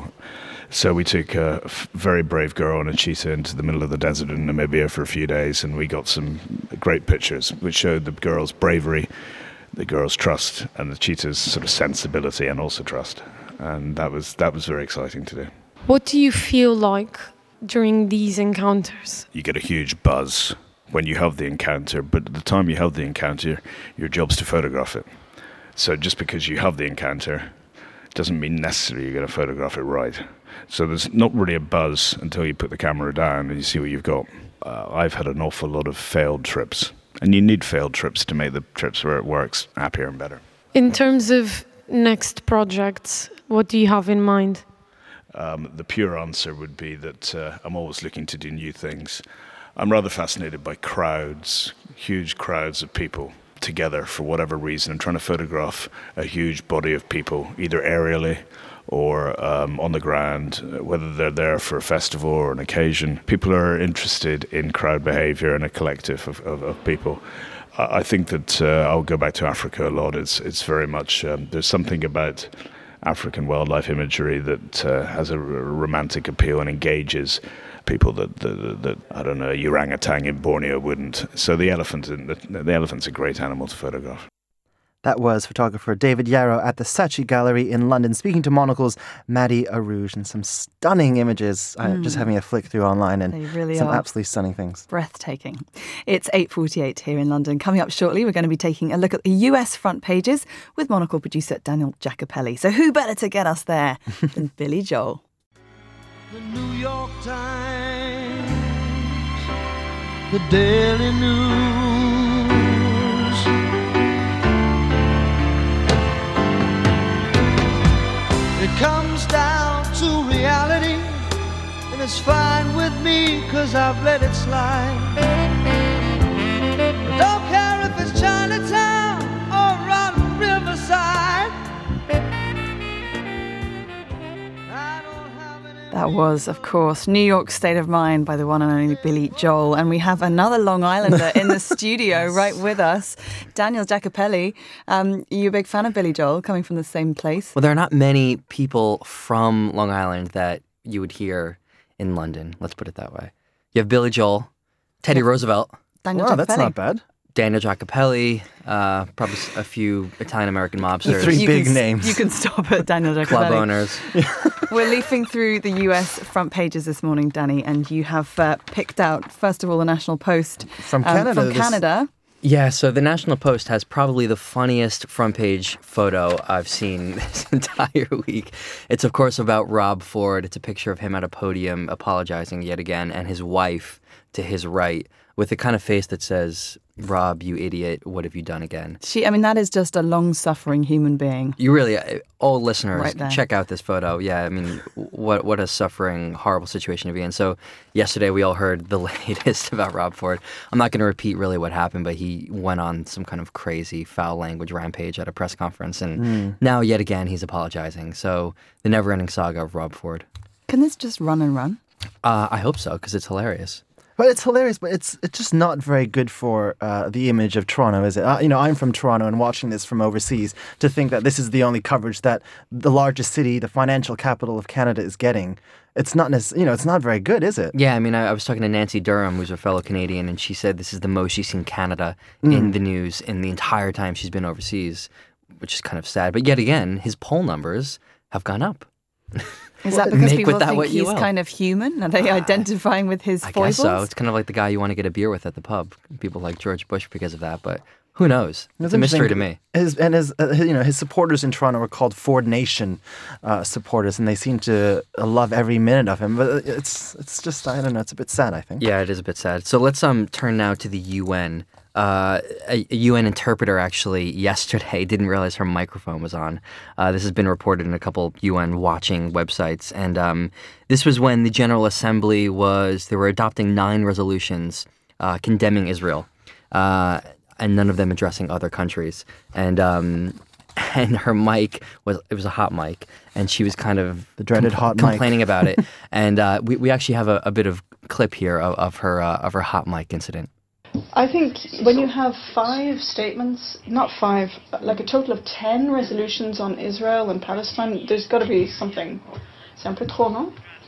So we took a f- very brave girl and a cheetah into the middle of the desert in Namibia for a few days, and we got some great pictures which showed the girl's bravery, the girl's trust, and the cheetah's sort of sensibility and also trust. And that was that was very exciting to do. What do you feel like during these encounters? You get a huge buzz when you have the encounter, but at the time you have the encounter, your job's to photograph it. So just because you have the encounter doesn't mean necessarily you're going to photograph it right. So there's not really a buzz until you put the camera down and you see what you've got. Uh, I've had an awful lot of failed trips, and you need failed trips to make the trips where it works happier and better. In terms of next projects, what do you have in mind? Um, the pure answer would be that uh, I'm always looking to do new things. I'm rather fascinated by crowds, huge crowds of people together for whatever reason. I'm trying to photograph a huge body of people, either aerially or um, on the ground, whether they're there for a festival or an occasion. People are interested in crowd behavior and a collective of, of, of people. I think that uh, I'll go back to Africa a lot. It's it's very much, um, there's something about African wildlife imagery that uh, has a romantic appeal and engages people that, that, that I don't know, a orangutan in Borneo wouldn't. So the elephant, the, the elephant's a great animal to photograph. That was photographer David Yarrow at the Saatchi Gallery in London, speaking to Monocle's Maddie Arouge, and some stunning images. Mm. Uh, just having a flick through online, and they really some are absolutely stunning things. Breathtaking. It's eight forty-eight here in London. Coming up shortly, we're going to be taking a look at the U S front pages with Monocle producer Daniel Jacopelli. So who better to get us there than Billy Joel? The New York Times, the Daily News. It comes down to reality, and it's fine with me, cause I've let it slide. I don't care if it's Chinatown or around Riverside. That was, of course, New York State of Mind by the one and only Billy Joel. And we have another Long Islander in the studio right with us, Daniel Jacopelli. Um, are you a big fan of Billy Joel, coming from the same place? Well, there are not many people from Long Island that you would hear in London. Let's put it that way. You have Billy Joel, Teddy Yeah. Roosevelt. Daniel Wow, Jacopelli. that's not bad. Daniel Jacopelli, uh, probably a few Italian-American mobsters. Three You big can, names. You can stop at Daniel Jacopelli. Club owners. We're leafing through the U S front pages this morning, Danny, and you have uh, picked out, first of all, the National Post From um, Canada. From this- Canada. Yeah, so the National Post has probably the funniest front page photo I've seen this entire week. It's, of course, about Rob Ford. It's a picture of him at a podium apologizing yet again, and his wife to his right with the kind of face that says, Rob, you idiot, what have you done again? She, I mean, that is just a long-suffering human being. You really, uh, all listeners, Right there. check out this photo. Yeah, I mean, what what a suffering, horrible situation to be in. So yesterday we all heard the latest about Rob Ford. I'm not going to repeat really what happened, but he went on some kind of crazy foul language rampage at a press conference. And Mm. now yet again he's apologizing. So the never-ending saga of Rob Ford. Can this just run and run? Uh, I hope so, because it's hilarious. But it's hilarious, but it's it's just not very good for uh, the image of Toronto, is it? Uh, you know, I'm from Toronto and watching this from overseas, to think that this is the only coverage that the largest city, the financial capital of Canada, is getting. It's not, nec- you know, it's not very good, is it? Yeah, I mean, I, I was talking to Nancy Durham, who's a fellow Canadian, and she said this is the most she's seen Canada Mm. in the news in the entire time she's been overseas, which is kind of sad. But yet again, his poll numbers have gone up. Is that because Make people with that think what you he's will. kind of human? Are they identifying with his I foibles? guess so. It's kind of like the guy you want to get a beer with at the pub. People like George Bush because of that, but who knows? It's, It's a mystery to interesting. me. His and his, uh, his, you know, his supporters in Toronto are called Ford Nation uh, supporters, and they seem to uh, love every minute of him. But it's it's just, I don't know, it's a bit sad, I think. Yeah, it is a bit sad. So let's um turn now to the U N. Uh, a, a U N interpreter actually yesterday didn't realize her microphone was on. Uh, this has been reported in a couple U N watching websites. And um, this was when the General Assembly was, they were adopting nine resolutions uh, condemning Israel, uh, and none of them addressing other countries. And um, and her mic was, it was a hot mic, and she was kind of The dreaded hot mic. complaining about it. And uh, we, we actually have a, a bit of clip here of, of her uh, of her hot mic incident. I think when you have five statements, not five, like a total of ten resolutions on Israel and Palestine, there's got to be something. C'est un peu trop, non?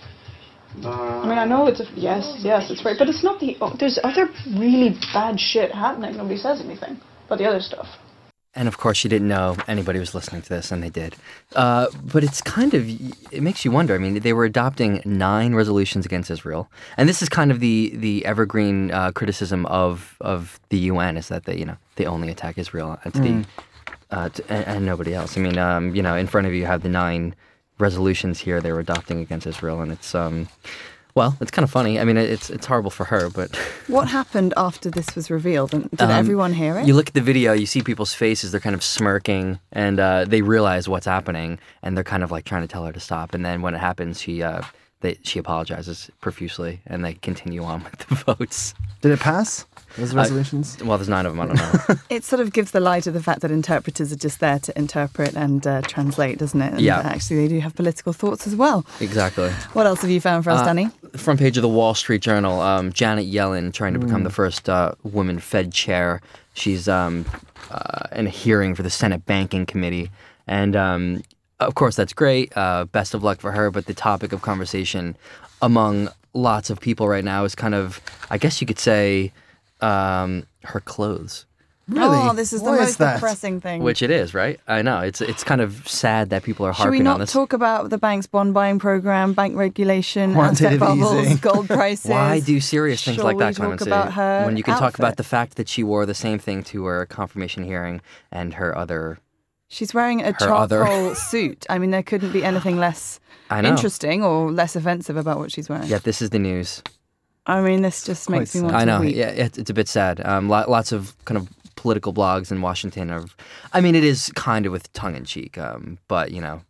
I mean, I know it's a, yes, yes, it's right, but it's not the, there's other really bad shit happening. Nobody says anything about the other stuff. And of course, she didn't know anybody was listening to this, and they did. Uh, but it's kind of, it makes you wonder. I mean, they were adopting nine resolutions against Israel. And this is kind of the the evergreen uh, criticism of, of the U N, is that they, you know, they only attack Israel and, to Mm. the, uh, to, and, and nobody else. I mean, um, you know, in front of you, you have the nine resolutions here they were adopting against Israel. And it's, um, well, it's kind of funny. I mean, it's it's horrible for her, but... What happened after this was revealed? And did Um, everyone hear it? You look at the video, you see people's faces, they're kind of smirking, and uh, they realize what's happening, and they're kind of like trying to tell her to stop. And then when it happens, she uh, they, she apologizes profusely, and they continue on with the votes. Did it pass, those Uh, resolutions? well, there's nine of them, I don't know. It sort of gives the lie to the fact that interpreters are just there to interpret and uh, translate, doesn't it? And Yeah. actually, they do have political thoughts as well. Exactly. What else have you found for us, Uh, Danny? Front page of the Wall Street Journal, um, Janet Yellen trying to become Mm. the first uh, woman Fed chair. She's um, uh, in a hearing for the Senate Banking Committee. And um, of course, that's great. Uh, best of luck for her. But the topic of conversation among lots of people right now is kind of, I guess you could say, um, her clothes. Oh, this is the Why is most that? depressing thing. Which it is, right? I know. It's it's kind of sad that people are Should we harping on not this. talk about the bank's bond buying program, bank regulation, asset Quantitative bubbles, easing. gold prices? Why do serious things Shall like we that, talk Clemency, about her when you can talk about outfit? the fact that she wore the same thing to her confirmation hearing and her other... She's wearing a Her other- charcoal suit. I mean, there couldn't be anything less I know. interesting or less offensive about what she's wearing. Yet this is the news. I mean, this just makes me want I to know. weep. Yeah, it, it's a bit sad. Um, lo- lots of kind of political blogs in Washington. Are, I mean, it is kind of with tongue in cheek, um, but you know,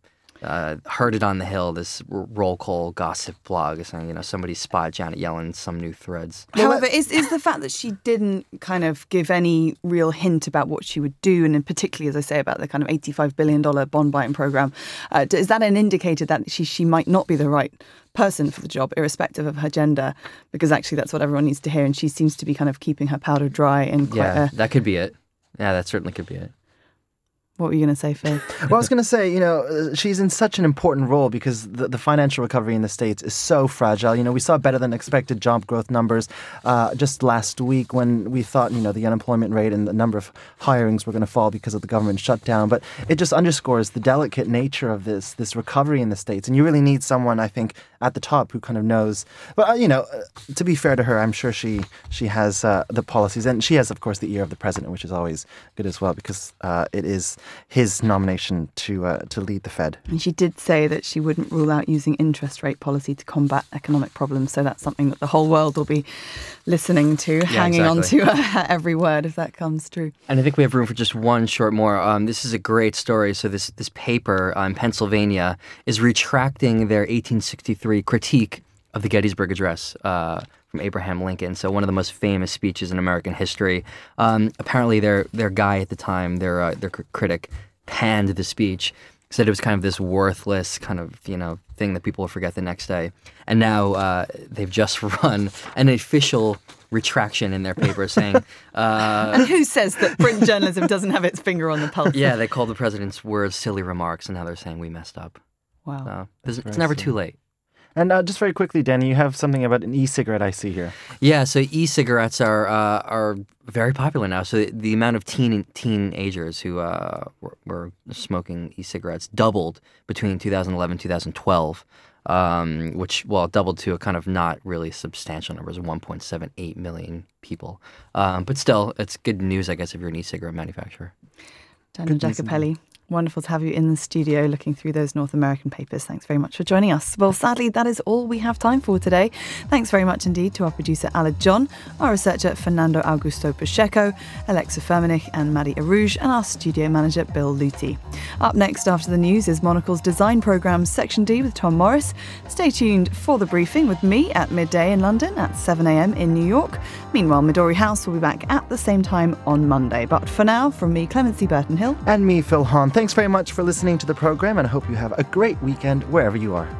uh, heard it on the Hill, this r- roll call gossip blog saying, you know, somebody spotted Janet Yellen in some new threads. However, is, is the fact that she didn't kind of give any real hint about what she would do, and in particularly, as I say, about the kind of eighty-five billion dollars bond buying program, uh, is that an indicator that she, she might not be the right person for the job, irrespective of her gender? Because actually that's what everyone needs to hear, and she seems to be kind of keeping her powder dry in quite Yeah, a... that could be it. Yeah, that certainly could be it. What were you going to say, Phil? Well, I was going to say, you know, uh, she's in such an important role because the, the financial recovery in the States is so fragile. You know, we saw better than expected job growth numbers uh, just last week when we thought, you know, the unemployment rate and the number of hirings were going to fall because of the government shutdown. But it just underscores the delicate nature of this, this recovery in the States. And you really need someone, I think, at the top who kind of knows. But, uh, you know, uh, to be fair to her, I'm sure she, she has uh, the policies. And she has, of course, the ear of the president, which is always good as well because uh, it is his nomination to uh, to lead the Fed. And she did say that she wouldn't rule out using interest rate policy to combat economic problems. So that's something that the whole world will be listening to, Yeah, hanging exactly. on to uh, every word if that comes true. And I think we have room for just one short more. Um, this is a great story. So this this paper uh, in Pennsylvania is retracting their eighteen sixty-three critique of the Gettysburg Address uh, from Abraham Lincoln. So one of the most famous speeches in American history. Um, apparently, their their guy at the time, their uh, their critic, panned the speech, said it was kind of this worthless kind of, you know, thing that people will forget the next day. And now uh, they've just run an official retraction in their paper saying... Uh, and who says that print journalism doesn't have its finger on the pulse? Yeah, they called the president's words silly remarks, and now they're saying we messed up. Wow. So, it's, it's never too late. And uh, just very quickly, Danny, you have something about an e-cigarette I see here. Yeah, so e-cigarettes are uh, are very popular now. So the, the amount of teen teenagers who uh, were, were smoking e-cigarettes doubled between two thousand eleven and two thousand twelve, um, which, well, doubled to a kind of not really substantial numbers of one point seven eight million people. Um, but still, it's good news, I guess, if you're an e-cigarette manufacturer. Daniel Jacopelli, wonderful to have you in the studio looking through those North American papers. Thanks very much for joining us. Well, sadly, that is all we have time for today. Thanks very much indeed to our producer, Aled John, our researcher, Fernando Augusto Pacheco, Alexa Firmenich and Maddie Arouge, and our studio manager, Bill Luty. Up next after the news is Monocle's design programme Section D with Tom Morris. Stay tuned for the briefing with me at midday in London, at seven a.m. in New York. Meanwhile, Midori House will be back at the same time on Monday. But for now, from me, Clemency Burton Hill. And me, Phil Hahn. Thanks very much for listening to the program, and I hope you have a great weekend wherever you are.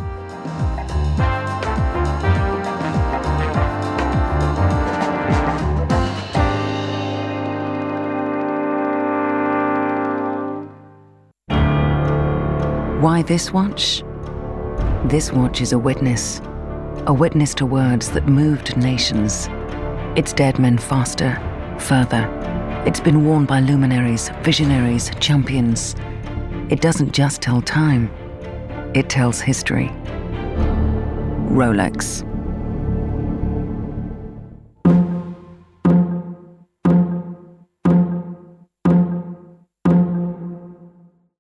Why this watch? This watch is a witness. A witness to words that moved nations. It's dead men faster, further. It's been worn by luminaries, visionaries, champions. It doesn't just tell time, it tells history. Rolex.